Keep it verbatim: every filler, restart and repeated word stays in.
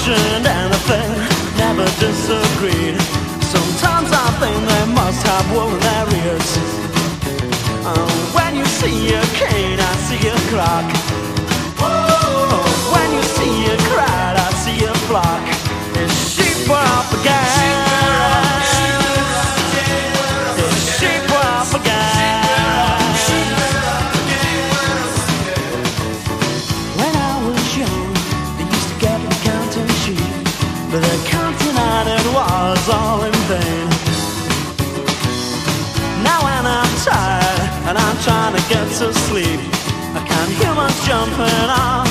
mentioned anything, never disagreed. Sometimes I think they must have wool in their ears. uh, When you see a cane, I see a clock. uh, When you see a crowd, I see a flock. It's sheep are up again. It's sheep are up again. When I was young, they used to get me counting sheep, but the counting out it was all in vain. Now when I'm tired and I'm trying to get to sleep, I can hear humans jumping on